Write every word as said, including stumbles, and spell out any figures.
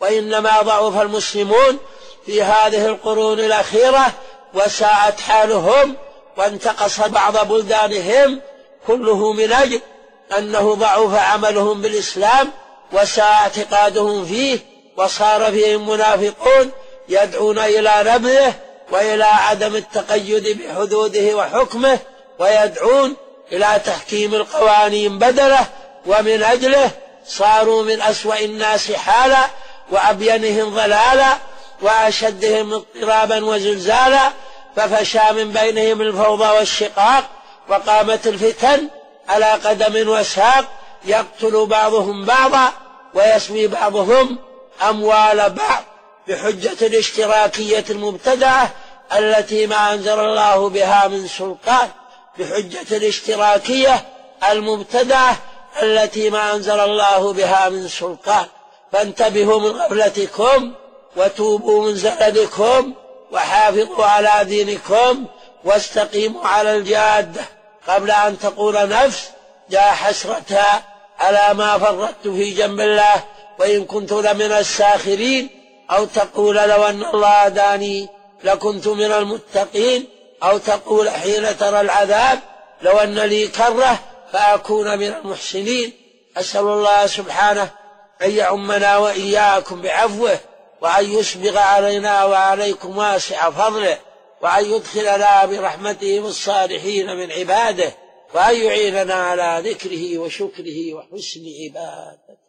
وإنما ضعف المسلمون في هذه القرون الأخيرة وساءت حالهم وانتقص بعض بلدانهم، كله من أجل أنه ضعف عملهم بالإسلام وساء اعتقادهم فيه، وصار فيهم منافقون يدعون إلى نبذه وإلى عدم التقيد بحدوده وحكمه، ويدعون إلى تحكيم القوانين بدله، ومن أجله صاروا من أسوأ الناس حالا وأبينهم ضلالا وأشدهم اضطرابا وزلزالا، ففشى من بينهم الفوضى والشقاق، وقامت الفتن على قدم وساق، يقتل بعضهم بعضا ويسبي بعضهم أموال بعض بحجة الاشتراكية المبتدعة التي ما أنزل الله بها من سلطان، بحجة الاشتراكية المبتدعة التي ما أنزل الله بها من سلطان. فانتبهوا من غفلتكم وتوبوا من زللكم وحافظوا على دينكم واستقيموا على الجادة قبل أن تقول نفس يا حسرتها على ما فرطت في جنب الله وإن كنت لمن الساخرين، أو تقول لو أن الله هداني لكنت من المتقين، أو تقول حين ترى العذاب لو أن لي كرة فأكون من المحسنين. أسأل الله سبحانه أن يعمنا وإياكم بعفوه، وأن يسبغ علينا وعليكم واسع فضله، وأن يدخلنا برحمته بالصالحين من عباده، وأن يعيننا على ذكره وشكره وحسن عبادته.